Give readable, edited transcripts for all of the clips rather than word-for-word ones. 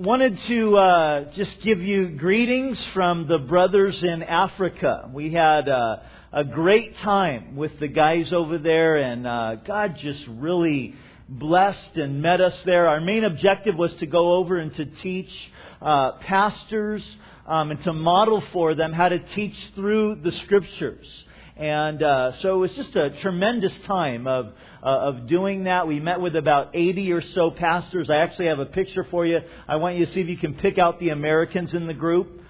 Wanted to just give you greetings from the brothers in Africa. We had a great time with the guys over there, and God just really blessed and met us there. Our main objective was to go over and to teach pastors and to model for them how to teach through the Scriptures. And so it was just a tremendous time of doing that. We met with about 80 or so pastors. I actually have a picture for you. I want you to see if you can pick out the Americans in the group.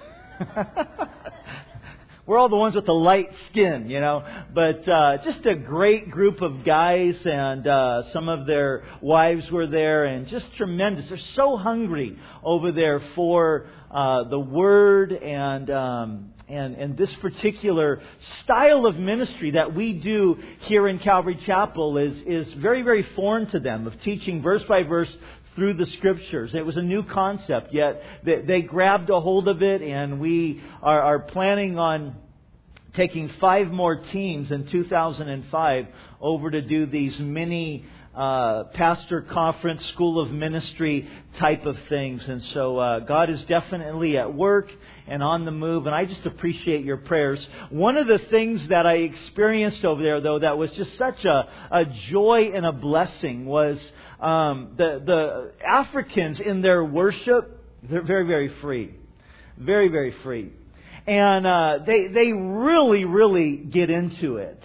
We're all the ones with the light skin, you know. But just a great group of guys, and some of their wives were there, and just tremendous. They're so hungry over there for the Word and this particular style of ministry that we do here in Calvary Chapel is very, very foreign to them, of teaching verse by verse through the Scriptures. It was a new concept, yet they grabbed a hold of it, and we are planning on taking 5 more teams in 2005 over to do these mini pastor conference, school of ministry type of things. And so God is definitely at work and on the move, and I just appreciate your prayers. One of the things that I experienced over there, though, that was just such a joy and a blessing was the Africans in their worship. They're very, very free. Very, very free. And they really, really get into it.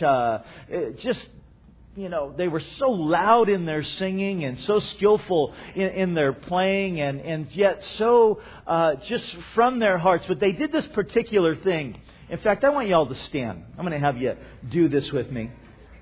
They were so loud in their singing and so skillful in their playing, and yet so just from their hearts. But they did this particular thing. In fact, I want you all to stand. I'm going to have you do this with me.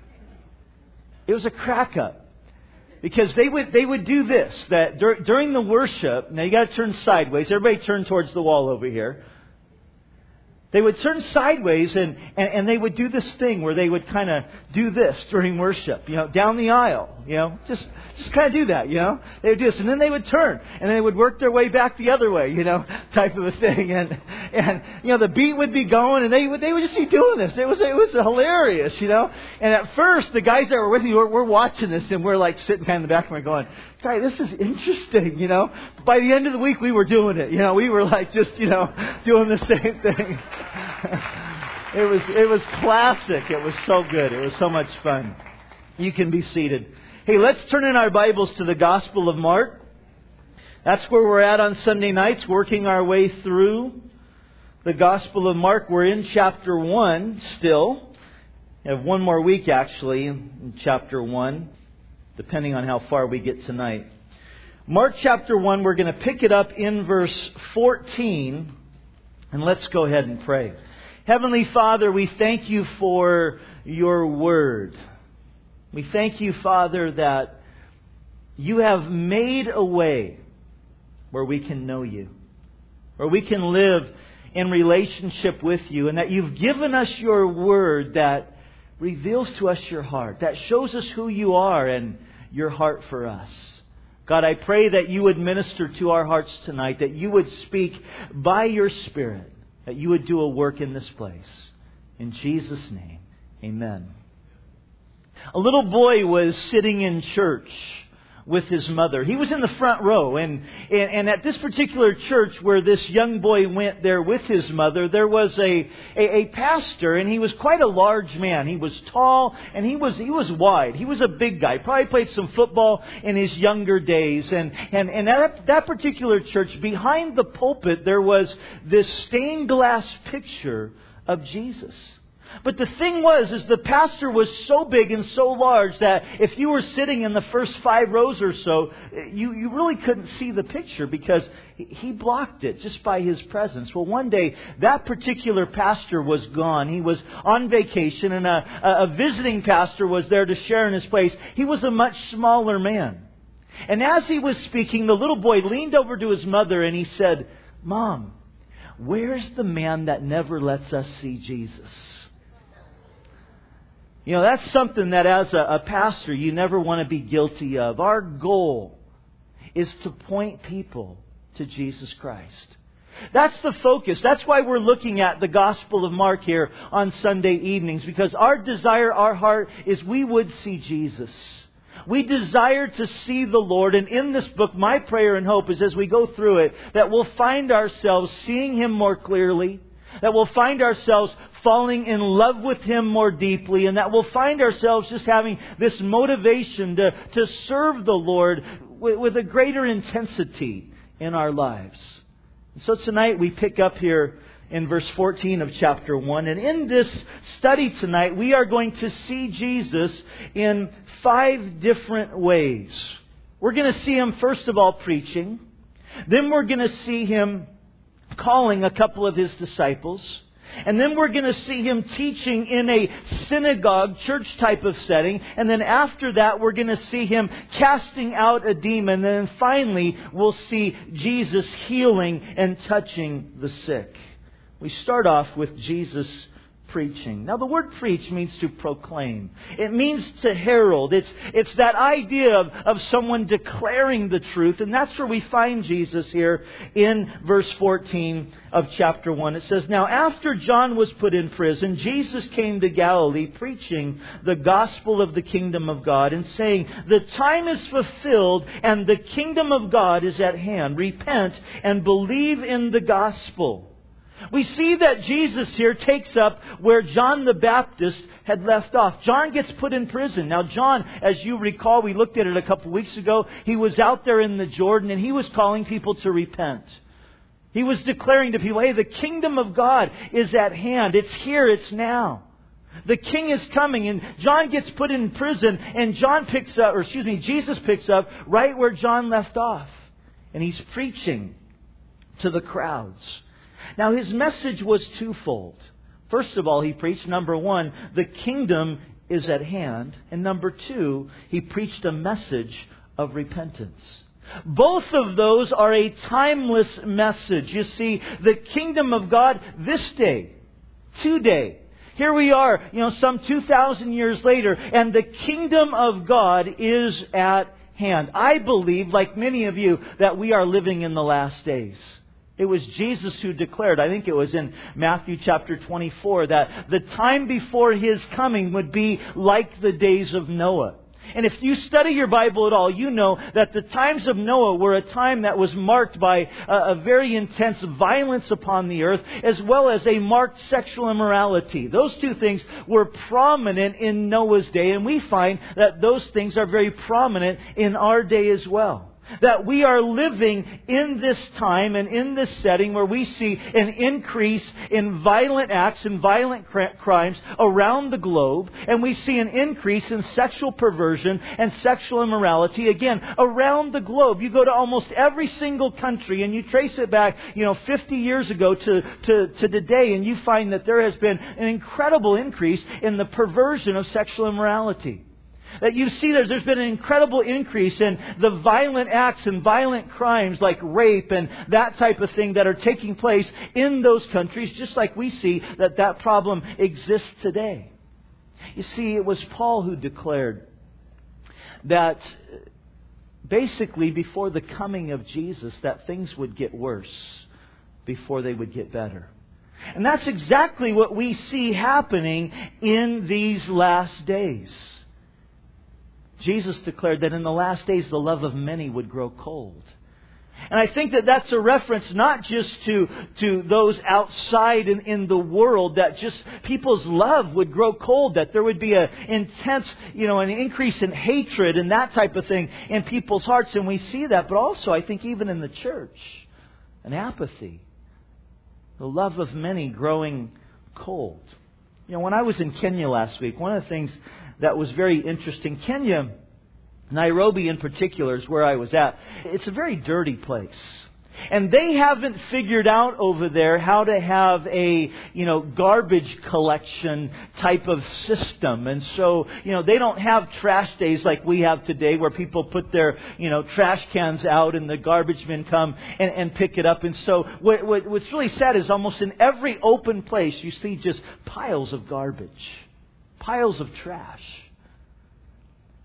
It was a crack up. Because they would do this, that during the worship, now you got to turn sideways. Everybody turn towards the wall over here. They would turn sideways and they would do this thing where they would kind of do this during worship, down the aisle, just kind of do that, They would do this, and then they would turn and they would work their way back the other way, type of a thing, and the beat would be going, and they would just be doing this. It was hilarious, And at first, the guys that were with me, we're watching this, and we're like sitting kind of in the back of my going, "Guy, this is interesting," By the end of the week, we were doing it, We were like just, doing the same thing. It was classic. It was so good. It was so much fun. You can be seated. Hey, let's turn in our Bibles to the Gospel of Mark. That's where we're at on Sunday nights, working our way through the Gospel of Mark. We're in chapter 1 still. We have one more week actually in chapter 1, depending on how far we get tonight. Mark chapter 1, we're going to pick it up in verse 14. And let's go ahead and pray. Heavenly Father, we thank You for Your Word. We thank You, Father, that You have made a way where we can know You, where we can live in relationship with You, and that You've given us Your Word that reveals to us Your heart, that shows us who You are and Your heart for us. God, I pray that You would minister to our hearts tonight, that You would speak by Your Spirit, that You would do a work in this place. In Jesus' name, amen. A little boy was sitting in church with his mother. He was in the front row, and at this particular church where this young boy went there with his mother, there was a pastor, and he was quite a large man. He was tall, and he was wide. He was a big guy. Probably played some football in his younger days. And at that particular church, behind the pulpit, there was this stained glass picture of Jesus. But the thing is the pastor was so big and so large that if you were sitting in the first 5 rows or so, you really couldn't see the picture because he blocked it just by his presence. Well, one day, that particular pastor was gone. He was on vacation, and a visiting pastor was there to share in his place. He was a much smaller man. And as he was speaking, the little boy leaned over to his mother and he said, "Mom, where's the man that never lets us see Jesus?" That's something that as a pastor you never want to be guilty of. Our goal is to point people to Jesus Christ. That's the focus. That's why we're looking at the Gospel of Mark here on Sunday evenings. Because our desire, our heart is we would see Jesus. We desire to see the Lord, and in this book, my prayer and hope is as we go through it, that we'll find ourselves seeing Him more clearly, that we'll find ourselves falling in love with Him more deeply, and that we'll find ourselves just having this motivation to serve the Lord with a greater intensity in our lives. And so tonight we pick up here in verse 14 of chapter 1. And in this study tonight, we are going to see Jesus in 5 different ways. We're going to see Him, first of all, preaching. Then we're going to see Him calling a couple of His disciples. And then we're going to see Him teaching in a synagogue, church type of setting. And then after that, we're going to see Him casting out a demon. And then finally, we'll see Jesus healing and touching the sick. We start off with Jesus preaching. Now, the word preach means to proclaim. It means to herald. It's that idea of someone declaring the truth. And that's where we find Jesus here in verse 14 of chapter 1. It says, "Now after John was put in prison, Jesus came to Galilee preaching the gospel of the kingdom of God and saying, 'The time is fulfilled and the kingdom of God is at hand. Repent and believe in the gospel.'" We see that Jesus here takes up where John the Baptist had left off. John gets put in prison. Now John, as you recall, we looked at it a couple weeks ago, he was out there in the Jordan and he was calling people to repent. He was declaring to people, hey, the kingdom of God is at hand. It's here, it's now. The King is coming. And John gets put in prison and Jesus picks up right where John left off. And he's preaching to the crowds. Now, his message was twofold. First of all, he preached, number 1, the kingdom is at hand. And number 2, he preached a message of repentance. Both of those are a timeless message. You see, the kingdom of God this day, today. Here we are, some 2,000 years later, and the kingdom of God is at hand. I believe, like many of you, that we are living in the last days. It was Jesus who declared, I think it was in Matthew chapter 24, that the time before His coming would be like the days of Noah. And if you study your Bible at all, you know that the times of Noah were a time that was marked by a very intense violence upon the earth, as well as a marked sexual immorality. Those two things were prominent in Noah's day, and we find that those things are very prominent in our day as well. That we are living in this time and in this setting where we see an increase in violent acts and violent crimes around the globe. And we see an increase in sexual perversion and sexual immorality, again, around the globe. You go to almost every single country and you trace it back, 50 years ago to today, and you find that there has been an incredible increase in the perversion of sexual immorality. That you see there's been an incredible increase in the violent acts and violent crimes like rape and that type of thing that are taking place in those countries, just like we see that problem exists today. You see, it was Paul who declared that basically before the coming of Jesus, that things would get worse before they would get better. And that's exactly what we see happening in these last days. Jesus declared that in the last days the love of many would grow cold. And I think that that's a reference not just to those outside in the world, that just people's love would grow cold, that there would be an intense, an increase in hatred and that type of thing in people's hearts. And we see that, but also I think even in the church, an apathy, the love of many growing cold. When I was in Kenya last week, one of the things that was very interesting, Kenya, Nairobi in particular is where I was at. It's a very dirty place. And they haven't figured out over there how to have a, garbage collection type of system. And so, they don't have trash days like we have today where people put their, trash cans out and the garbage men come and pick it up. And so what's really sad is almost in every open place you see just piles of garbage. Piles of trash.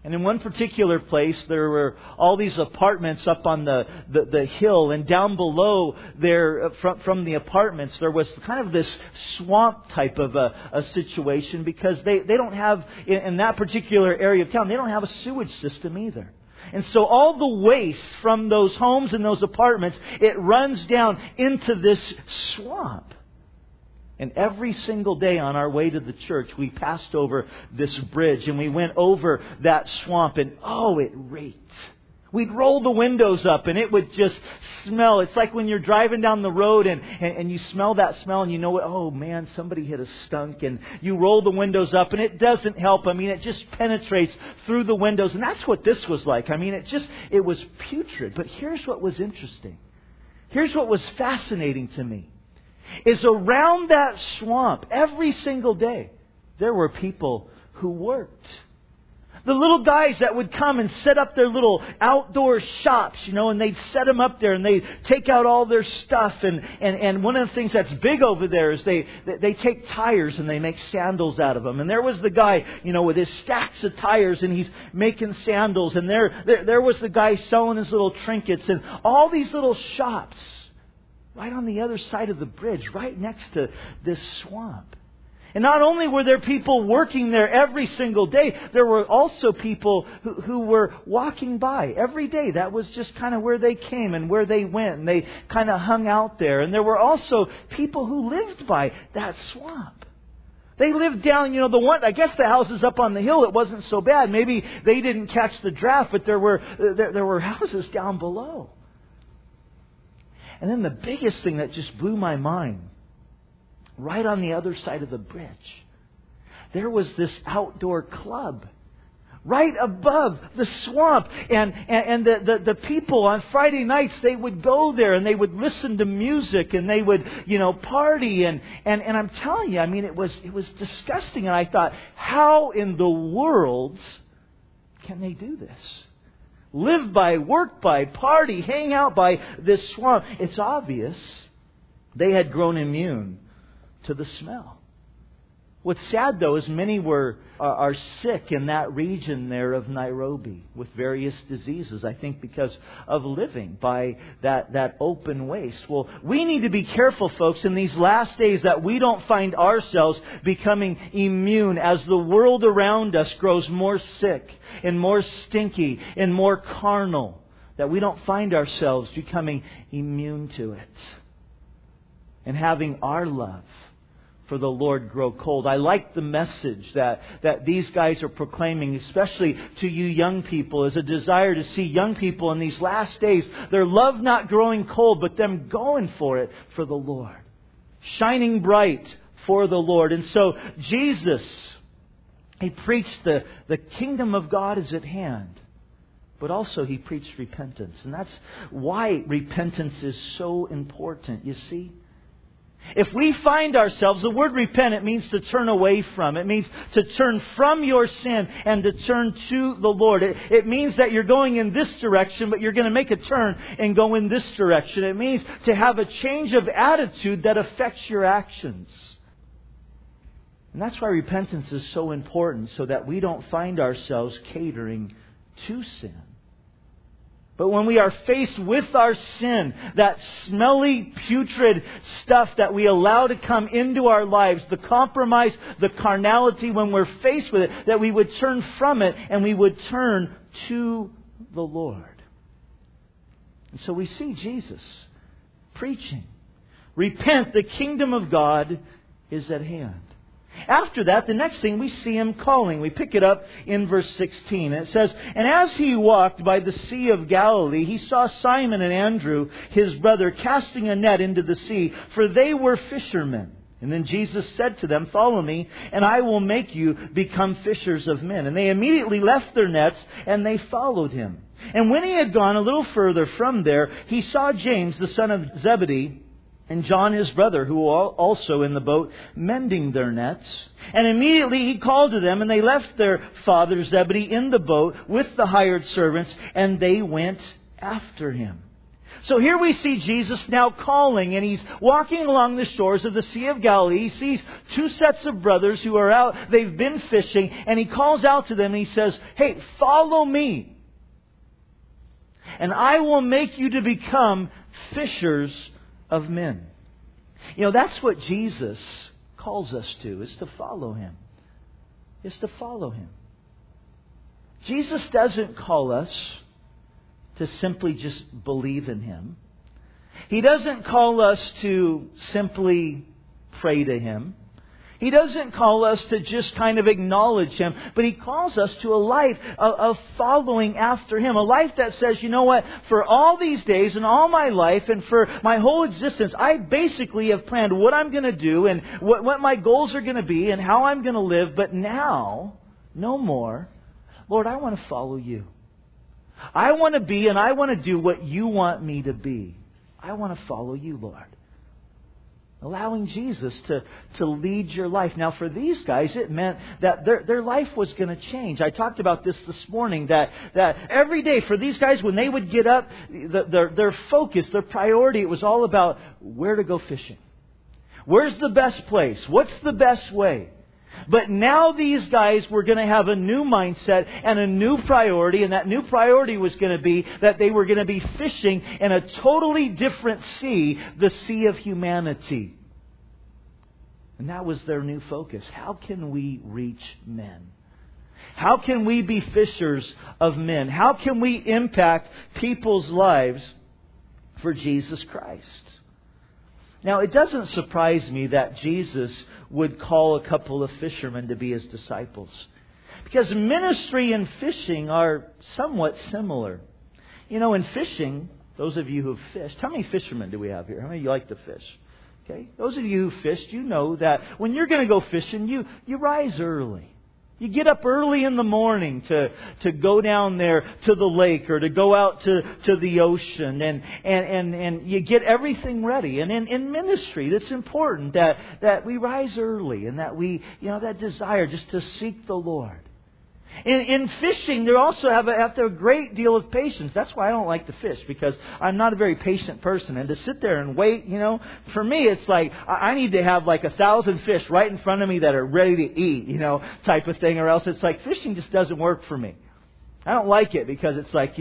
And in one particular place, there were all these apartments up on the hill. And down below there, from the apartments, there was kind of this swamp type of a situation, because they don't have, in that particular area of town, they don't have a sewage system either. And so all the waste from those homes and those apartments, it runs down into this swamp. And every single day on our way to the church, we passed over this bridge and we went over that swamp, and it reeked. We'd roll the windows up and it would just smell. It's like when you're driving down the road and you smell that smell and you know, oh man, somebody hit a skunk, and you roll the windows up and it doesn't help. I mean, it just penetrates through the windows. And that's what this was like. I mean, it was putrid. But here's what was interesting. Here's what was fascinating to me. Is around that swamp, every single day, there were people who worked. The little guys that would come and set up their little outdoor shops, and they'd set them up there and they'd take out all their stuff. And one of the things that's big over there is they take tires and they make sandals out of them. And there was the guy, with his stacks of tires, and he's making sandals. And there was the guy selling his little trinkets, and all these little shops right on the other side of the bridge, right next to this swamp. And not only were there people working there every single day, there were also people who were walking by every day. That was just kind of where they came and where they went. And they kind of hung out there. And there were also people who lived by that swamp. They lived down, I guess the houses up on the hill, it wasn't so bad. Maybe they didn't catch the draft, but there were houses down below. And then the biggest thing that just blew my mind, right on the other side of the bridge, there was this outdoor club right above the swamp. And the people on Friday nights, they would go there and they would listen to music and they would, party. And I'm telling you, I mean, it was disgusting. And I thought, how in the world can they do this? Live by, work by, party, hang out by this swamp. It's obvious they had grown immune to the smell. What's sad, though, is many are sick in that region there of Nairobi with various diseases, I think because of living by that open waste. Well, we need to be careful, folks, in these last days that we don't find ourselves becoming immune as the world around us grows more sick and more stinky and more carnal, that we don't find ourselves becoming immune to it and having our love for the Lord grow cold. I like the message that these guys are proclaiming, especially to you young people, is a desire to see young people in these last days, their love not growing cold, but them going for it for the Lord. Shining bright for the Lord. And so Jesus, He preached the kingdom of God is at hand. But also He preached repentance. And that's why repentance is so important, you see. If we find ourselves, the word repent, it means to turn away from. It means to turn from your sin and to turn to the Lord. It means that you're going in this direction, but you're going to make a turn and go in this direction. It means to have a change of attitude that affects your actions. And that's why repentance is so important, so that we don't find ourselves catering to sin. But when we are faced with our sin, that smelly, putrid stuff that we allow to come into our lives, the compromise, the carnality, when we're faced with it, that we would turn from it and we would turn to the Lord. And so we see Jesus preaching, repent, the kingdom of God is at hand. After that, the next thing we see Him calling. We pick it up in verse 16. It says, "And as He walked by the Sea of Galilee, He saw Simon and Andrew, his brother, casting a net into the sea, for they were fishermen. And then Jesus said to them, 'Follow me, and I will make you become fishers of men.' And they immediately left their nets, and they followed Him. And when He had gone a little further from there, He saw James, the son of Zebedee, and John his brother, who were also in the boat, mending their nets. And immediately He called to them, and they left their father Zebedee in the boat with the hired servants, and they went after Him. So here we see Jesus now calling, and He's walking along the shores of the Sea of Galilee. He sees two sets of brothers who are out. They've been fishing, and He calls out to them and He says, "Hey, follow me, and I will make you to become fishers of men." You know, that's what Jesus calls us to, is to follow Him. Is to follow Him. Jesus doesn't call us to simply just believe in Him. He doesn't call us to simply pray to Him. He doesn't call us to just kind of acknowledge Him, but He calls us to a life of following after Him. A life that says, you know what, for all these days and all my life and for my whole existence, I basically have planned what I'm going to do and what my goals are going to be and how I'm going to live. But now, no more. Lord, I want to follow You. I want to be and I want to do what You want me to be. I want to follow You, Lord. Allowing Jesus to lead your life. Now, for these guys, it meant that their life was going to change. I talked about this morning, that every day for these guys, when they would get up, their focus, their priority, it was all about where to go fishing. Where's the best place? What's the best way? But now these guys were going to have a new mindset and a new priority. And that new priority was going to be that they were going to be fishing in a totally different sea, the sea of humanity. And that was their new focus. How can we reach men? How can we be fishers of men? How can we impact people's lives for Jesus Christ? Now, it doesn't surprise me that Jesus would call a couple of fishermen to be His disciples, because ministry and fishing are somewhat similar. You know, in fishing, those of you who've fished, how many fishermen do we have here? How many of you like to fish? Okay, those of you who fished, you know that when you're going to go fishing, you rise early. You get up early in the morning to go down there to the lake or to go out to the ocean, and you get everything ready. And in ministry, it's important that we rise early and that we, that desire just to seek the Lord. In fishing, they also have to have a great deal of patience. That's why I don't like to fish, because I'm not a very patient person. And to sit there and wait, for me, it's like I need to have like 1,000 fish right in front of me that are ready to eat, type of thing. Or else it's like fishing just doesn't work for me. I don't like it because it's like,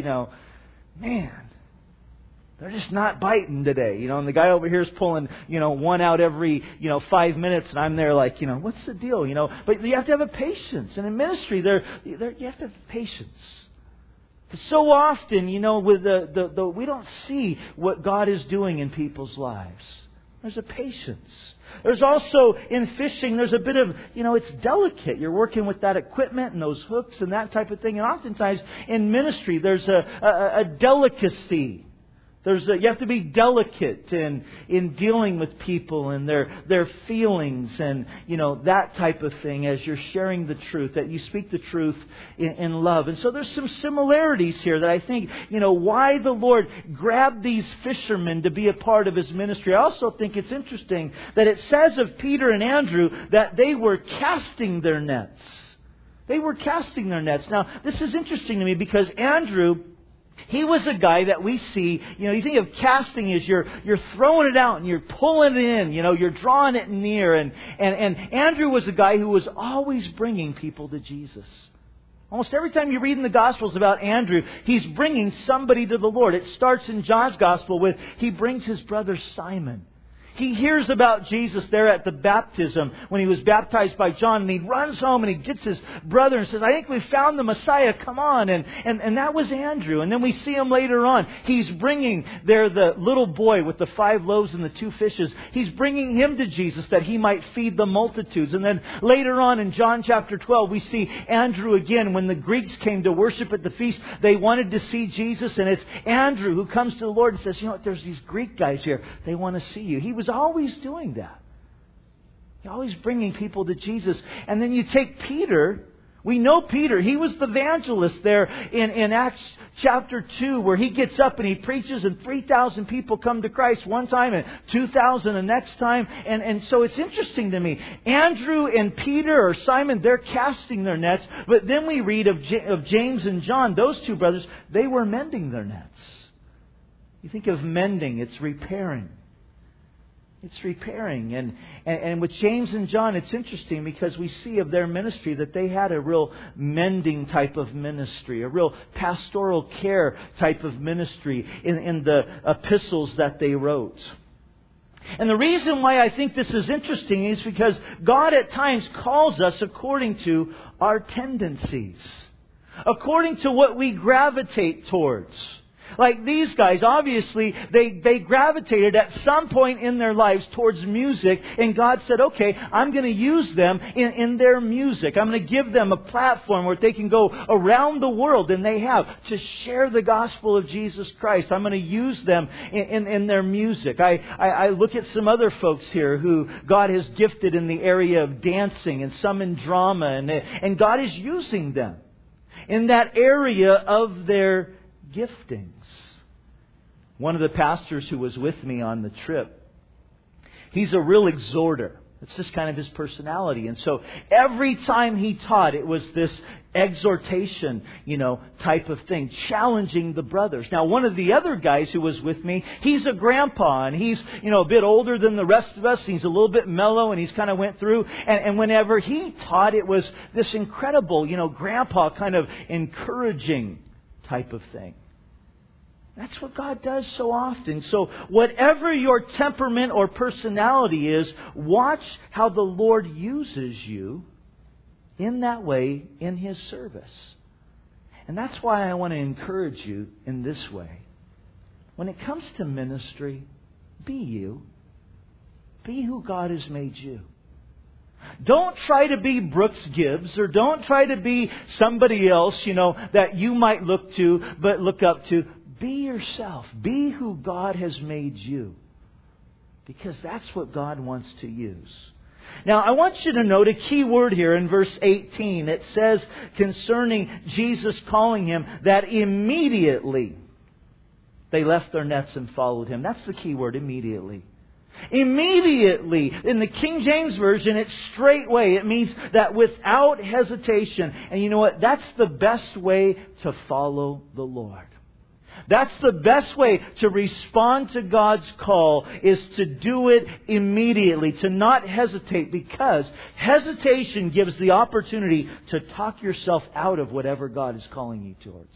man, they're just not biting today, and the guy over here is pulling, one out every, 5 minutes, and I'm there like, what's the deal, But you have to have a patience, and in ministry, you have to have patience. Because so often, with we don't see what God is doing in people's lives. There's a patience. There's also, in fishing, there's a bit of, it's delicate. You're working with that equipment and those hooks and that type of thing. And oftentimes, in ministry, there's a delicacy. You have to be delicate in dealing with people and their feelings and, that type of thing as you're sharing the truth, that you speak the truth in love. And so there's some similarities here that I think, why the Lord grabbed these fishermen to be a part of His ministry. I also think it's interesting that it says of Peter and Andrew that they were casting their nets. They were casting their nets. Now, this is interesting to me because Andrew, he was a guy that we see, you think of casting as you're throwing it out and you're pulling it in, you're drawing it near. And Andrew was a guy who was always bringing people to Jesus. Almost every time you read in the Gospels about Andrew, he's bringing somebody to the Lord. It starts in John's Gospel with, he brings his brother Simon. He hears about Jesus there at the baptism when he was baptized by John, and he runs home and he gets his brother and says, I think we found the Messiah, come on. And that was Andrew. And then we see him later on. He's bringing there the little boy with the 5 loaves and the 2 fishes. He's bringing him to Jesus that he might feed the multitudes. And then later on in John chapter 12, we see Andrew again. When the Greeks came to worship at the feast, they wanted to see Jesus. And it's Andrew who comes to the Lord and says, there's these Greek guys here. They want to see you. He was always doing that. He's always bringing people to Jesus. And then you take Peter. We know Peter. He was the evangelist there in Acts chapter 2, where he gets up and he preaches and 3,000 people come to Christ one time and 2,000 the next time. And so it's interesting to me. Andrew and Peter or Simon, they're casting their nets. But then we read of James and John, those 2 brothers, they were mending their nets. You think of mending, it's repairing. It's repairing. And with James and John, it's interesting because we see of their ministry that they had a real mending type of ministry, a real pastoral care type of ministry in the epistles that they wrote. And the reason why I think this is interesting is because God at times calls us according to our tendencies, according to what we gravitate towards. Like these guys, obviously, they gravitated at some point in their lives towards music, and God said, okay, I'm going to use them in their music. I'm going to give them a platform where they can go around the world, and they have, to share the gospel of Jesus Christ. I'm going to use them in their music. I look at some other folks here who God has gifted in the area of dancing and some in drama, and God is using them in that area of their giftings. One of the pastors who was with me on the trip, he's a real exhorter. It's just kind of his personality. And so every time he taught, it was this exhortation, type of thing, challenging the brothers. Now, one of the other guys who was with me, he's a grandpa, and he's, a bit older than the rest of us. He's a little bit mellow, and he's kind of went through. And whenever he taught, it was this incredible, grandpa kind of encouraging type of thing. That's what God does so often. So whatever your temperament or personality is, watch how the Lord uses you in that way in His service. And that's why I want to encourage you in this way. When it comes to ministry, be you. Be who God has made you. Don't try to be Brooks Gibbs, or don't try to be somebody else, that you might look up to. Be yourself. Be who God has made you. Because that's what God wants to use. Now, I want you to note a key word here in verse 18. It says concerning Jesus calling him that immediately they left their nets and followed Him. That's the key word, immediately. Immediately. In the King James Version, it's straightway. It means that without hesitation. And you know what? That's the best way to follow the Lord. That's the best way to respond to God's call, is to do it immediately, to not hesitate, because hesitation gives the opportunity to talk yourself out of whatever God is calling you towards.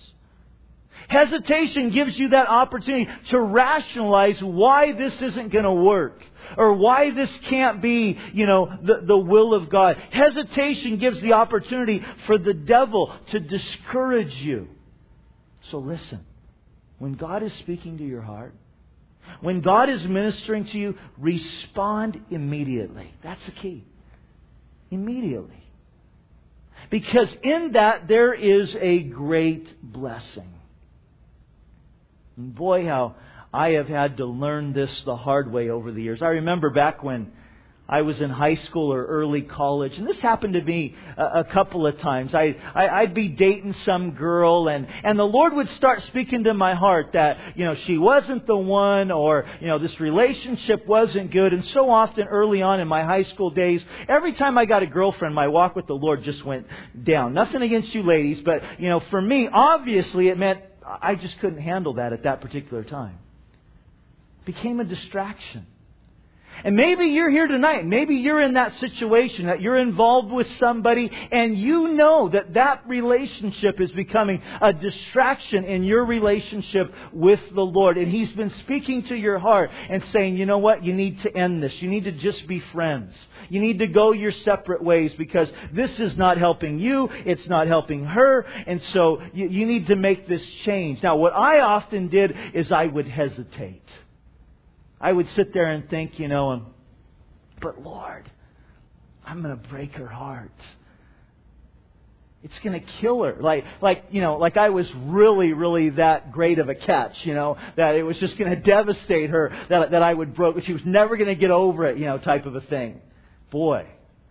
Hesitation gives you that opportunity to rationalize why this isn't going to work, or why this can't be, the will of God. Hesitation gives the opportunity for the devil to discourage you. So listen. When God is speaking to your heart, when God is ministering to you, respond immediately. That's the key. Immediately. Because in that there is a great blessing. And boy, how I have had to learn this the hard way over the years. I remember back when I was in high school or early college, and this happened to me a couple of times. I'd be dating some girl, and the Lord would start speaking to my heart that, she wasn't the one, or, this relationship wasn't good. And so often early on in my high school days, every time I got a girlfriend, my walk with the Lord just went down. Nothing against you ladies, but, for me, obviously it meant I just couldn't handle that at that particular time. It became a distraction. And maybe you're here tonight. Maybe you're in that situation, that you're involved with somebody, and you know that relationship is becoming a distraction in your relationship with the Lord. And He's been speaking to your heart and saying, you know what? You need to end this. You need to just be friends. You need to go your separate ways, because this is not helping you. It's not helping her. And so you need to make this change. Now, what I often did is I would hesitate. I would sit there and think, but Lord, I'm going to break her heart. It's going to kill her. Like I was really, really that great of a catch, that it was just going to devastate her, that I would broke, she was never going to get over it, type of a thing. Boy,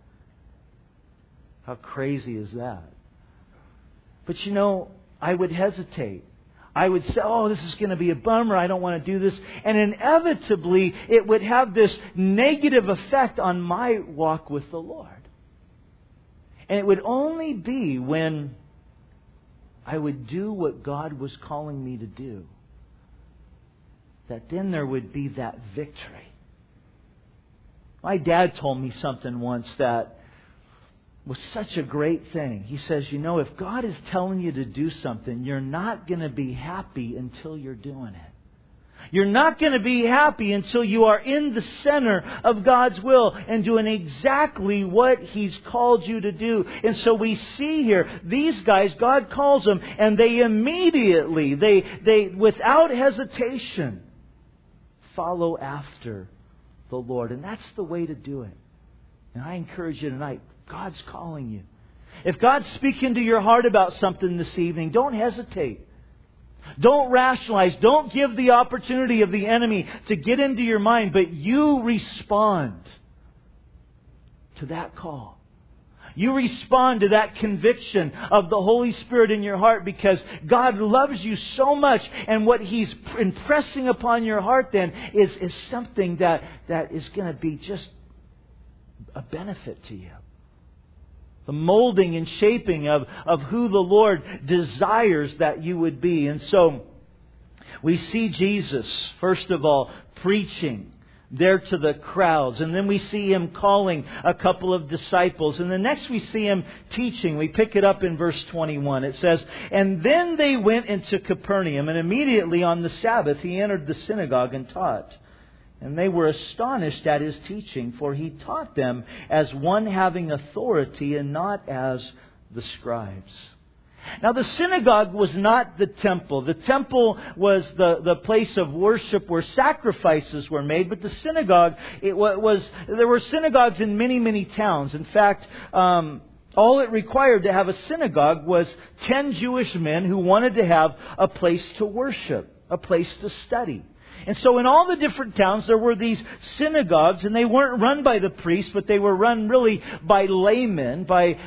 how crazy is that? But I would hesitate. I would say, this is going to be a bummer. I don't want to do this. And inevitably, it would have this negative effect on my walk with the Lord. And it would only be when I would do what God was calling me to do. that then there would be that victory. My dad told me something once that was such a great thing. He says, you know, if God is telling you to do something, you're not going to be happy until you're doing it. You're not going to be happy until you are in the center of God's will and doing exactly what He's called you to do. And so we see here, these guys, God calls them, and they immediately, they without hesitation, follow after the Lord. And that's the way to do it. And I encourage you tonight, God's calling you. If God's speaking to your heart about something this evening, don't hesitate. Don't rationalize. Don't give the opportunity of the enemy to get into your mind, but you respond to that call. You respond to that conviction of the Holy Spirit in your heart, because God loves you so much, and what He's impressing upon your heart then is something that is going to be just a benefit to you. The molding and shaping of who the Lord desires that you would be. And so we see Jesus, first of all, preaching there to the crowds. And then we see Him calling a couple of disciples. And then next we see Him teaching. We pick it up in verse 21. It says, "And then they went into Capernaum, and immediately on the Sabbath He entered the synagogue and taught. And they were astonished at His teaching, for He taught them as one having authority and not as the scribes." Now the synagogue was not the temple. The temple was the place of worship where sacrifices were made. But the synagogue, there were synagogues in many, many towns. In fact, all it required to have a synagogue was 10 Jewish men who wanted to have a place to worship, a place to study. And so in all the different towns there were these synagogues, and they weren't run by the priests, but they were run really by laymen, by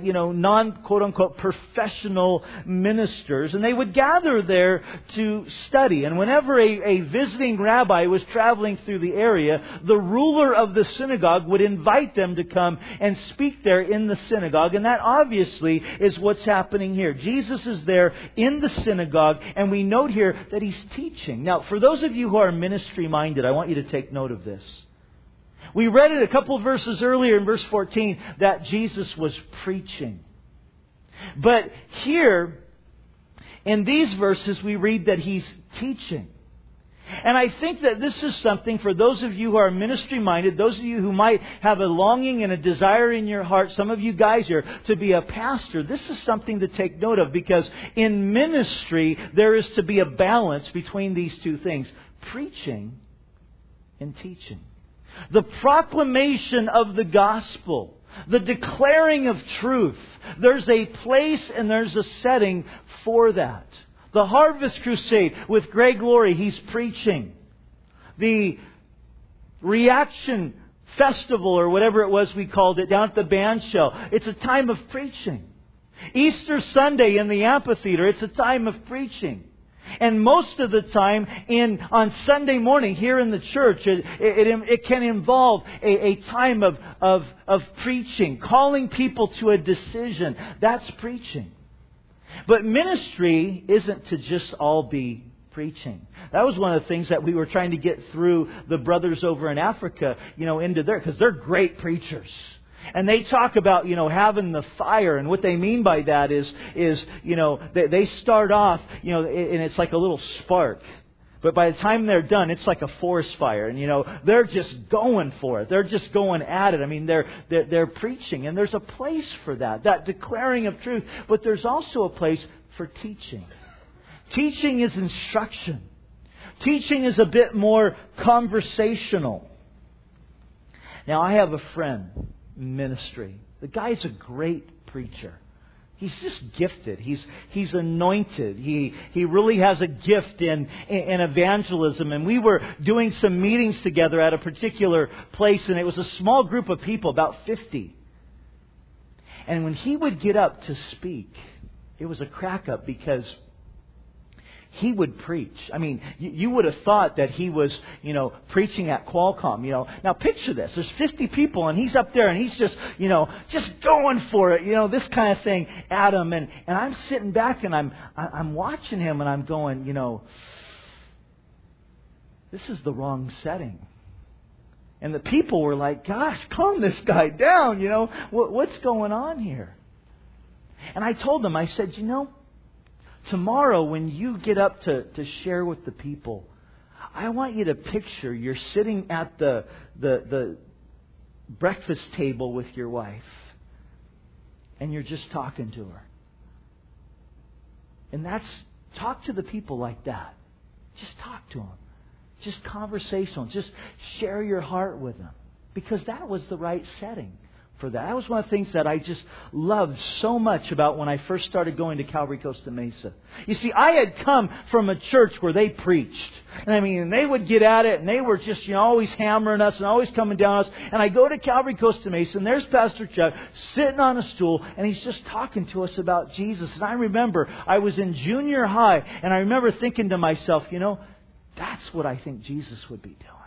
non quote unquote professional ministers, and they would gather there to study. And whenever a visiting rabbi was traveling through the area, the ruler of the synagogue would invite them to come and speak there in the synagogue. And that obviously is what's happening here. Jesus is there in the synagogue, and we note here that He's teaching. Now, for those of you who are ministry minded, I want you to take note of this. We read it a couple of verses earlier in verse 14 that Jesus was preaching. But here in these verses we read that He's teaching. And I think that this is something for those of you who are ministry minded, those of you who might have a longing and a desire in your heart, some of you guys here, to be a pastor. This is something to take note of, because in ministry there is to be a balance between these two things: preaching and teaching. The proclamation of the gospel, the declaring of truth. There's a place and there's a setting for that. The Harvest Crusade with Greg Laurie, he's preaching. The Reaction Festival, or whatever it was we called it, down at the band shell, it's a time of preaching. Easter Sunday in the amphitheater, it's a time of preaching. And most of the time on Sunday morning here in the church, it can involve a time of preaching, calling people to a decision. That's preaching. But ministry isn't to just all be preaching. That was one of the things that we were trying to get through the brothers over in Africa, into there, because they're great preachers. And they talk about, having the fire. And what they mean by that is they start off, and it's like a little spark. But by the time they're done, it's like a forest fire. And, they're just going for it. They're just going at it. I mean, they're preaching. And there's a place for that declaring of truth. But there's also a place for teaching. Teaching is instruction. Teaching is a bit more conversational. Now, I have a friend in ministry. The guy's a great preacher. He's just gifted. He's anointed. He really has a gift in evangelism. And we were doing some meetings together at a particular place, and it was a small group of people, about 50. And when he would get up to speak, it was a crack up, because he would preach. I mean, you would have thought that he was, preaching at Qualcomm, Now picture this. There's 50 people and he's up there and he's just, just going for it, this kind of thing at him. And I'm sitting back and I'm watching him and I'm going, this is the wrong setting. And the people were like, gosh, calm this guy down, what's going on here? And I told them, I said, tomorrow when you get up to share with the people, I want you to picture you're sitting at the breakfast table with your wife and you're just talking to her. And talk to the people like that. Just talk to them. Just conversational. Just share your heart with them. Because that was the right setting for that. That was one of the things that I just loved so much about when I first started going to Calvary Costa Mesa. You see, I had come from a church where they preached. And they would get at it and they were just, always hammering us and always coming down on us. And I go to Calvary Costa Mesa and there's Pastor Chuck sitting on a stool and he's just talking to us about Jesus. And I remember I was in junior high and I remember thinking to myself, that's what I think Jesus would be doing.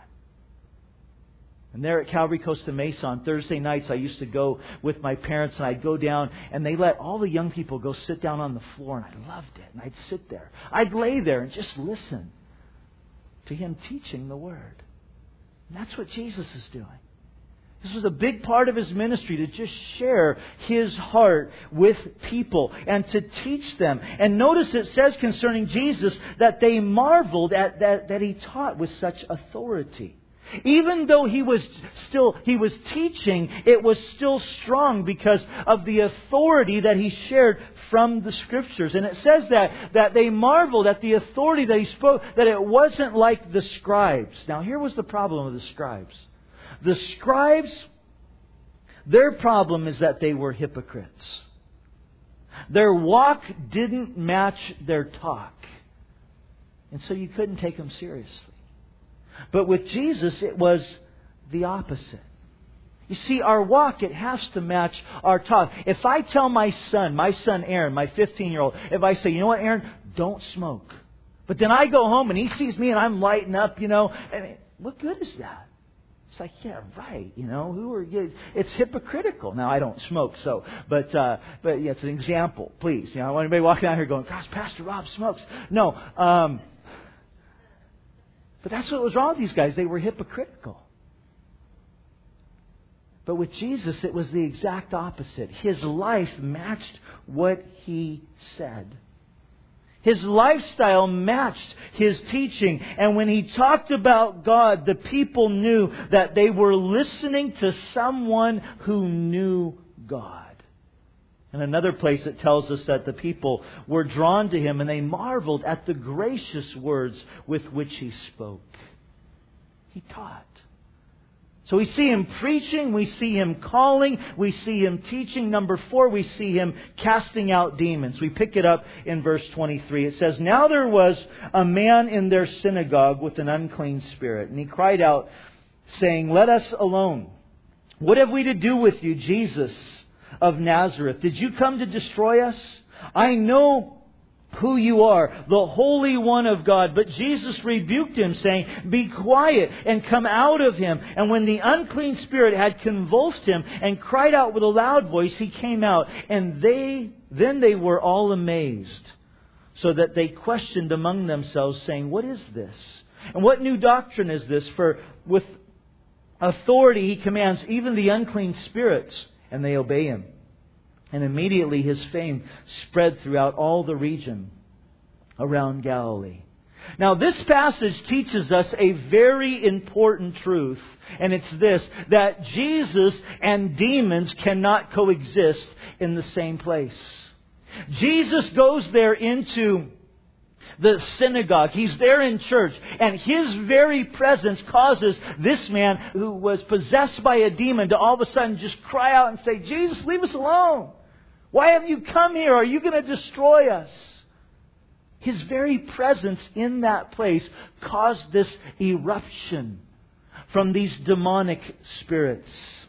And there at Calvary Costa Mesa on Thursday nights, I used to go with my parents and I'd go down and they let all the young people go sit down on the floor and I loved it. And I'd sit there. I'd lay there and just listen to Him teaching the Word. And that's what Jesus is doing. This was a big part of His ministry, to just share His heart with people and to teach them. And notice it says concerning Jesus that they marveled at that He taught with such authority. Even though He was teaching, it was still strong because of the authority that He shared from the Scriptures. And it says that they marveled at the authority that He spoke, that it wasn't like the scribes. Now here was the problem of the scribes. The scribes, their problem is that they were hypocrites. Their walk didn't match their talk. And so you couldn't take them seriously. But with Jesus, it was the opposite. You see, our walk, it has to match our talk. If I tell my son Aaron, my 15-year-old, if I say, you know what, Aaron, don't smoke. But then I go home and he sees me and I'm lighting up, what good is that? It's like, yeah, right. It's hypocritical. Now I don't smoke, but yeah, it's an example. Please, I don't want anybody walking out here going, "Gosh, Pastor Rob smokes." No, but that's what was wrong with these guys. They were hypocritical. But with Jesus, it was the exact opposite. His life matched what He said. His lifestyle matched His teaching. And when He talked about God, the people knew that they were listening to someone who knew God. In another place it tells us that the people were drawn to Him and they marveled at the gracious words with which He spoke. He taught. So we see Him preaching, we see Him calling, we see Him teaching. Number 4, we see Him casting out demons. We pick it up in verse 23. It says, "Now there was a man in their synagogue with an unclean spirit, and he cried out, saying, 'Let us alone. What have we to do with you, Jesus of Nazareth? Did you come to destroy us? I know who you are, the Holy One of God.' But Jesus rebuked him, saying, 'Be quiet and come out of him.' And when the unclean spirit had convulsed him and cried out with a loud voice, he came out. And then they were all amazed, so that they questioned among themselves, saying, 'What is this? And what new doctrine is this? For with authority He commands even the unclean spirits, and they obey Him.' And immediately His fame spread throughout all the region around Galilee." Now this passage teaches us a very important truth. And it's this, that Jesus and demons cannot coexist in the same place. Jesus goes there into the synagogue. He's there in church. And His very presence causes this man who was possessed by a demon to all of a sudden just cry out and say, "Jesus, leave us alone. Why have you come here? Are you going to destroy us?" His very presence in that place caused this eruption from these demonic spirits.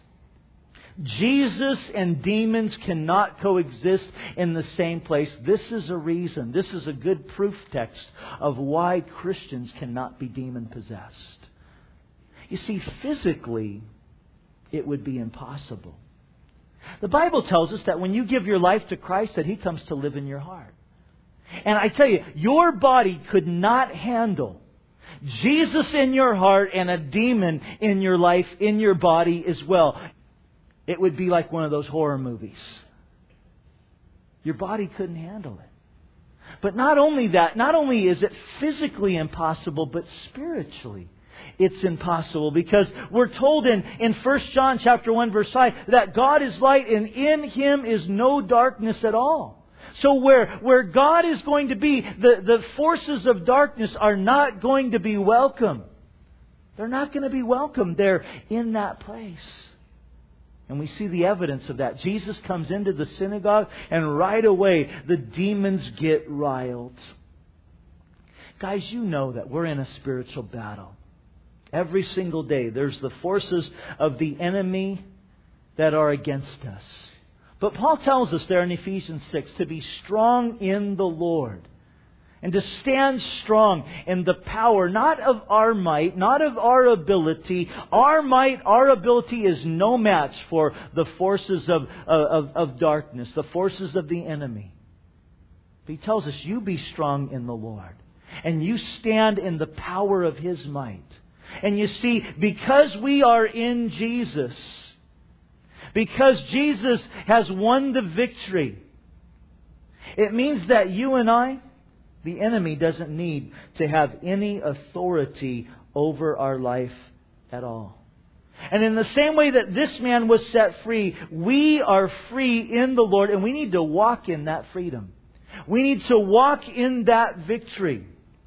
Jesus and demons cannot coexist in the same place. This is a reason. This is a good proof text of why Christians cannot be demon possessed. You see, physically, it would be impossible. The Bible tells us that when you give your life to Christ, that He comes to live in your heart. And I tell you, your body could not handle Jesus in your heart and a demon in your life, in your body as well. It would be like one of those horror movies. Your body couldn't handle it. But not only that, not only is it physically impossible, but spiritually it's impossible. Because we're told in 1 John chapter 1 verse 5 that God is light and in Him is no darkness at all. So where God is going to be, the forces of darkness are not going to be welcome. They're not going to be welcome there in that place. And we see the evidence of that. Jesus comes into the synagogue and right away the demons get riled. Guys, you know that we're in a spiritual battle. Every single day there's the forces of the enemy that are against us. But Paul tells us there in Ephesians 6 to be strong in the Lord. And to stand strong in the power, not of our might, not of our ability. Our might, our ability is no match for the forces of darkness, the forces of the enemy. But he tells us, you be strong in the Lord. And you stand in the power of His might. And you see, because we are in Jesus, because Jesus has won the victory, it means that you and I, the enemy doesn't need to have any authority over our life at all. And in the same way that this man was set free, we are free in the Lord, and we need to walk in that freedom. We need to walk in that victory.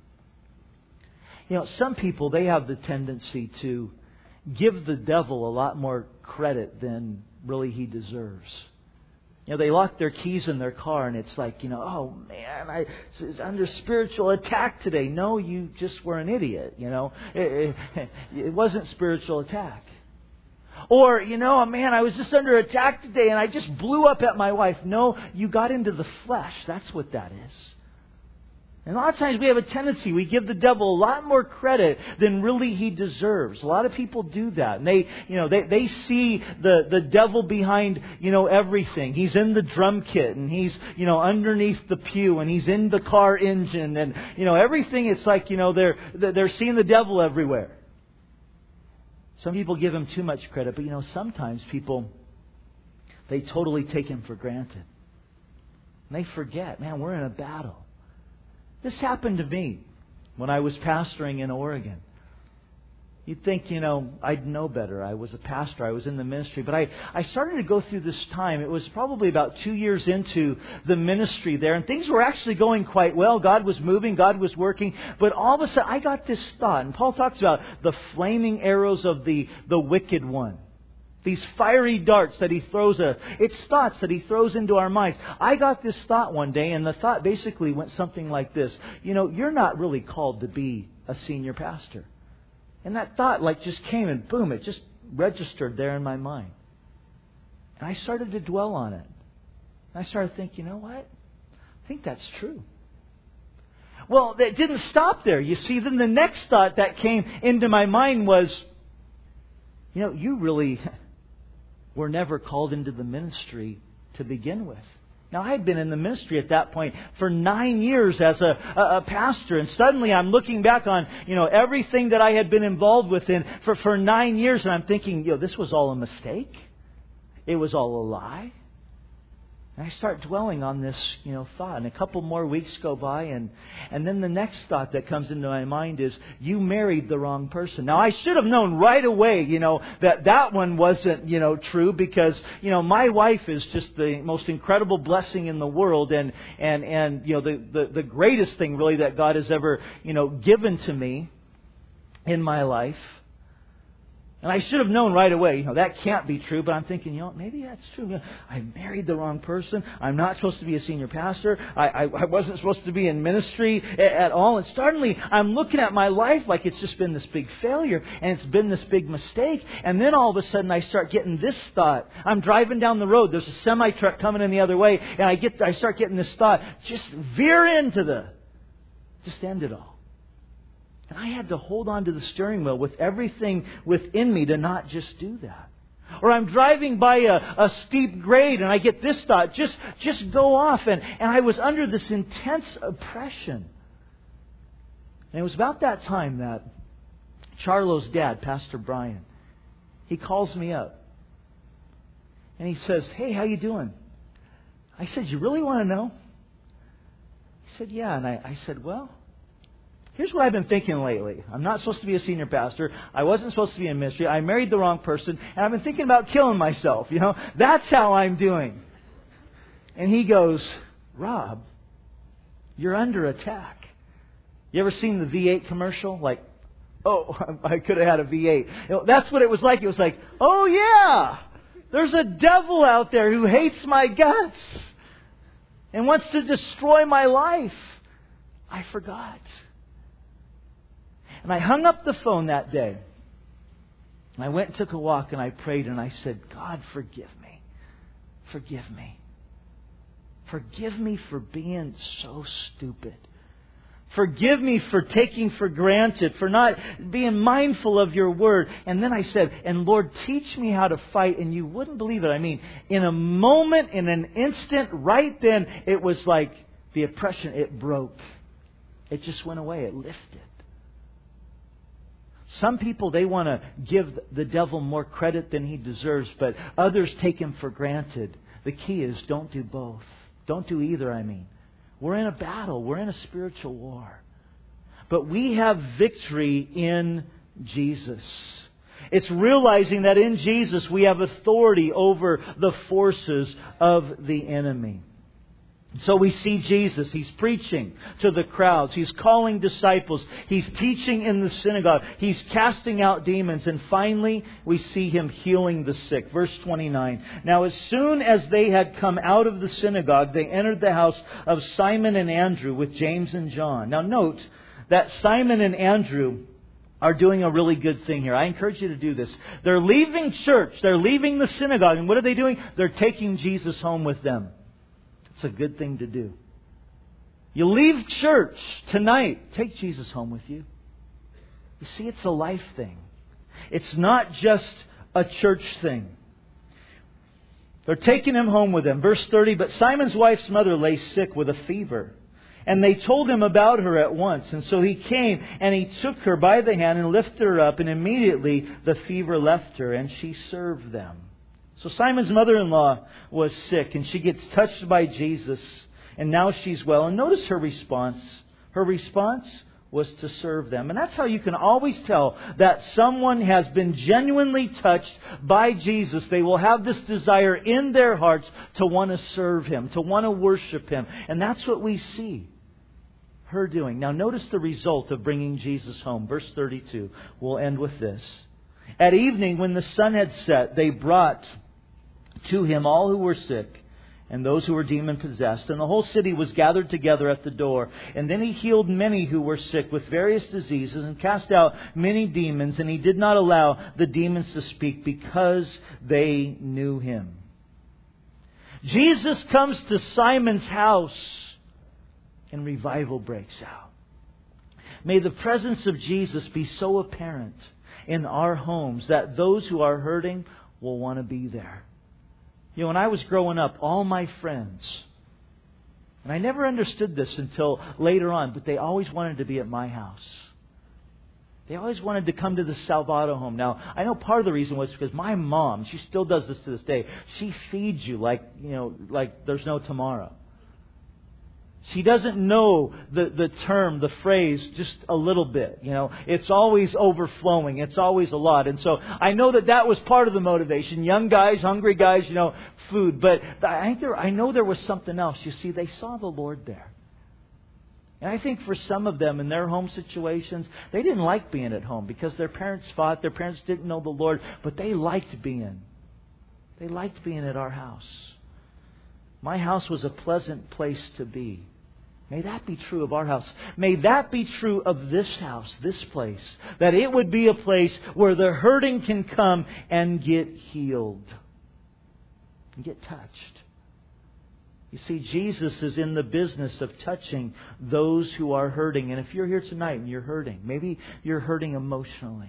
You know, some people, they have the tendency to give the devil a lot more credit than really he deserves. You know, they lock their keys in their car and it's like, oh man, it's under spiritual attack today. No, you just were an idiot, It wasn't spiritual attack. Or, man, I was just under attack today and I just blew up at my wife. No, you got into the flesh. That's what that is. And a lot of times we have a tendency, we give the devil a lot more credit than really he deserves. A lot of people do that. And they see the devil behind, everything. He's in the drum kit and he's, underneath the pew and he's in the car engine and, everything. It's like, they're seeing the devil everywhere. Some people give him too much credit, but sometimes people, they totally take him for granted. And they forget, man, we're in a battle. This happened to me when I was pastoring in Oregon. You'd think, I'd know better. I was a pastor. I was in the ministry. But I started to go through this time. It was probably about 2 years into the ministry there. And things were actually going quite well. God was moving. God was working. But all of a sudden, I got this thought. And Paul talks about the flaming arrows of the wicked one. These fiery darts that he throws it's thoughts that he throws into our minds. I got this thought one day, and the thought basically went something like this. You're not really called to be a senior pastor. And that thought just came and boom, it just registered there in my mind. And I started to dwell on it. And I started to think, you know what? I think that's true. Well, it didn't stop there. You see, then the next thought that came into my mind was, you really were never called into the ministry to begin with. Now, I had been in the ministry at that point for 9 years as a pastor. And suddenly I'm looking back on, everything that I had been involved with for 9 years. And I'm thinking, this was all a mistake. It was all a lie. And I start dwelling on this, thought. And a couple more weeks go by. And then the next thought that comes into my mind is, you married the wrong person. Now, I should have known right away, that one wasn't, true. Because, my wife is just the most incredible blessing in the world. And the greatest thing really that God has ever, given to me in my life. And I should have known right away, that can't be true. But I'm thinking, maybe that's true. I married the wrong person. I'm not supposed to be a senior pastor. I wasn't supposed to be in ministry at all. And suddenly I'm looking at my life like it's just been this big failure. And it's been this big mistake. And then all of a sudden I start getting this thought. I'm driving down the road. There's a semi-truck coming in the other way. And I start getting this thought. Just veer into just end it all. And I had to hold on to the steering wheel with everything within me to not just do that. Or I'm driving by a steep grade and I get this thought, just go off. And I was under this intense oppression. And it was about that time that Charlo's dad, Pastor Brian, he calls me up. And he says, "Hey, how you doing?" I said, "You really want to know?" He said, "Yeah." And I said, "Well, here's what I've been thinking lately. I'm not supposed to be a senior pastor. I wasn't supposed to be in ministry. I married the wrong person. And I've been thinking about killing myself. That's how I'm doing." And he goes, "Rob, you're under attack." You ever seen the V8 commercial? Like, "Oh, I could have had a V8. That's what it was like. It was like, "Oh yeah, there's a devil out there who hates my guts and wants to destroy my life." I forgot. And I hung up the phone that day. And I went and took a walk and I prayed and I said, "God, forgive me. Forgive me. Forgive me for being so stupid. Forgive me for taking for granted, for not being mindful of your word." And then I said, "And Lord, teach me how to fight." And you wouldn't believe it. I mean, in a moment, in an instant, right then, it was like the oppression, it broke. It just went away. It lifted. Some people, they want to give the devil more credit than he deserves, but others take him for granted. The key is don't do both. Don't do either, I mean. We're in a battle. We're in a spiritual war. But we have victory in Jesus. It's realizing that in Jesus we have authority over the forces of the enemy. So we see Jesus. He's preaching to the crowds. He's calling disciples. He's teaching in the synagogue. He's casting out demons. And finally, we see Him healing the sick. Verse 29. "Now as soon as they had come out of the synagogue, they entered the house of Simon and Andrew with James and John." Now note that Simon and Andrew are doing a really good thing here. I encourage you to do this. They're leaving church. They're leaving the synagogue. And what are they doing? They're taking Jesus home with them. It's a good thing to do. You leave church tonight, take Jesus home with you. You see, it's a life thing. It's not just a church thing. They're taking Him home with them. Verse 30, "But Simon's wife's mother lay sick with a fever. And they told him about her at once. And so he came and he took her by the hand and lifted her up. And immediately the fever left her and she served them." So Simon's mother-in-law was sick and she gets touched by Jesus. And now she's well. And notice her response. Her response was to serve them. And that's how you can always tell that someone has been genuinely touched by Jesus. They will have this desire in their hearts to want to serve Him, to want to worship Him. And that's what we see her doing. Now notice the result of bringing Jesus home. Verse 32. We'll end with this. "At evening, when the sun had set, they brought to Him all who were sick and those who were demon-possessed. And the whole city was gathered together at the door. And then He healed many who were sick with various diseases and cast out many demons. And He did not allow the demons to speak because they knew Him." Jesus comes to Simon's house and revival breaks out. May the presence of Jesus be so apparent in our homes that those who are hurting will want to be there. When I was growing up, all my friends, and I never understood this until later on, but they always wanted to be at my house. They always wanted to come to the Salvato home. Now, I know part of the reason was because my mom, she still does this to this day. She feeds you like there's no tomorrow. She doesn't know the term, the phrase, just a little bit. It's always overflowing. It's always a lot. And so I know that was part of the motivation. Young guys, hungry guys, food. But I know there was something else. You see, they saw the Lord there. And I think for some of them in their home situations, they didn't like being at home because their parents fought. Their parents didn't know the Lord. But they liked being. They liked being at our house. My house was a pleasant place to be. May that be true of our house. May that be true of this house, this place. That it would be a place where the hurting can come and get healed. And get touched. You see, Jesus is in the business of touching those who are hurting. And if you're here tonight and you're hurting, maybe you're hurting emotionally.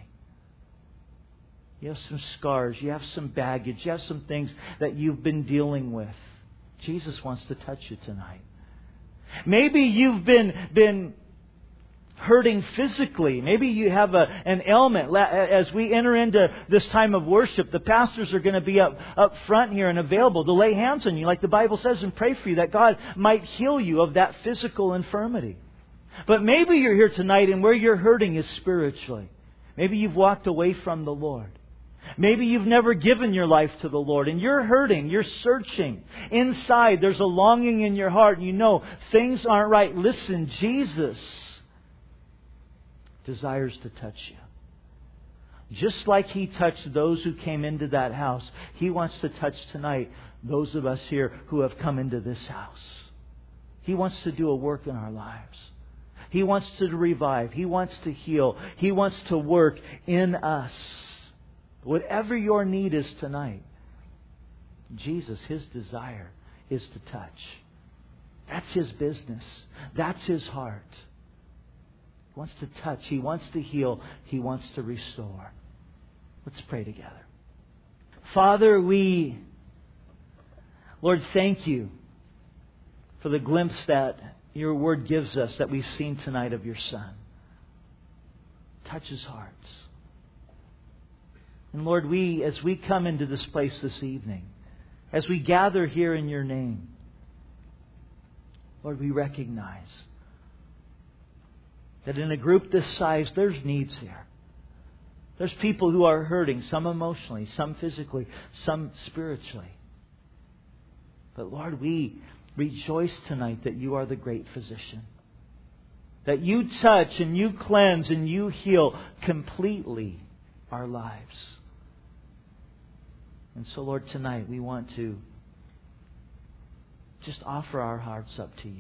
You have some scars. You have some baggage. You have some things that you've been dealing with. Jesus wants to touch you tonight. Maybe you've been hurting physically. Maybe you have an ailment. As we enter into this time of worship, the pastors are going to be up front here and available to lay hands on you, like the Bible says, and pray for you, that God might heal you of that physical infirmity. But maybe you're here tonight and where you're hurting is spiritually. Maybe you've walked away from the Lord. Maybe you've never given your life to the Lord and you're hurting, you're searching. Inside there's a longing in your heart and you know things aren't right. Listen, Jesus desires to touch you. Just like He touched those who came into that house, He wants to touch tonight those of us here who have come into this house. He wants to do a work in our lives. He wants to revive. He wants to heal. He wants to work in us. Whatever your need is tonight, Jesus, His desire is to touch. That's His business. That's His heart. He wants to touch. He wants to heal. He wants to restore. Let's pray together. Father, Lord, thank You for the glimpse that Your Word gives us, that we've seen tonight of Your Son. Touches hearts. And Lord, as we come into this place this evening, as we gather here in Your name, Lord, we recognize that in a group this size, there's needs here. There's people who are hurting, some emotionally, some physically, some spiritually. But Lord, we rejoice tonight that You are the great physician. That You touch and You cleanse and You heal completely our lives. And so, Lord, tonight we want to just offer our hearts up to You.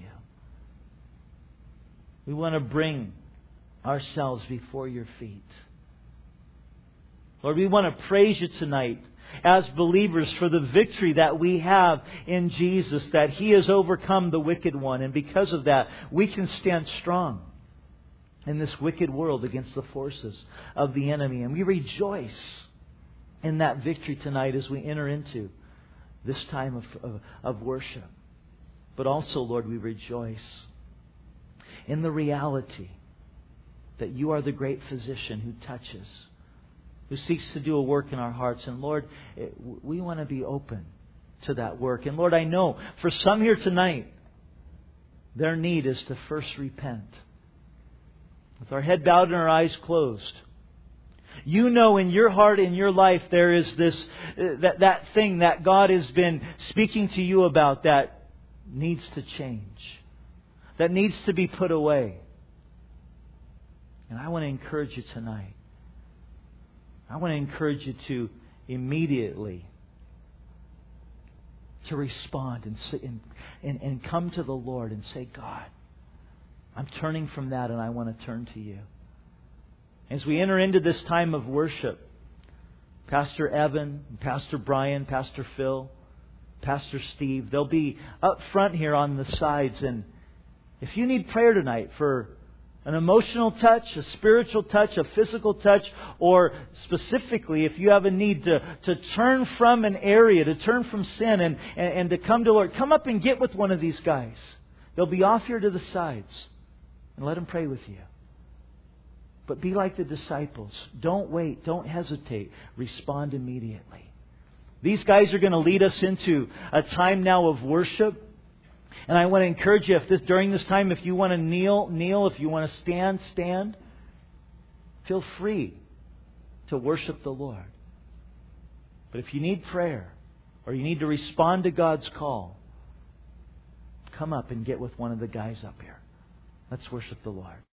We want to bring ourselves before Your feet. Lord, we want to praise You tonight as believers for the victory that we have in Jesus, that He has overcome the wicked one. And because of that, we can stand strong in this wicked world against the forces of the enemy. And we rejoice in that victory tonight as we enter into this time of worship. But also, Lord, we rejoice in the reality that You are the great physician who touches, who seeks to do a work in our hearts. And Lord, we want to be open to that work. And Lord, I know for some here tonight, their need is to first repent. With our head bowed and our eyes closed, You know in your heart, in your life, there is that thing that God has been speaking to you about that needs to change, that needs to be put away. And I want to encourage you tonight. I want to encourage you to immediately to respond and come to the Lord and say, God, I'm turning from that and I want to turn to You. As we enter into this time of worship, Pastor Evan, Pastor Brian, Pastor Phil, Pastor Steve, they'll be up front here on the sides. And if you need prayer tonight for an emotional touch, a spiritual touch, a physical touch, or specifically if you have a need to turn from an area, to turn from sin and to come to the Lord, come up and get with one of these guys. They'll be off here to the sides. And let them pray with you. But be like the disciples. Don't wait. Don't hesitate. Respond immediately. These guys are going to lead us into a time now of worship. And I want to encourage you, during this time, if you want to kneel. If you want to stand. Feel free to worship the Lord. But if you need prayer, or you need to respond to God's call, come up and get with one of the guys up here. Let's worship the Lord.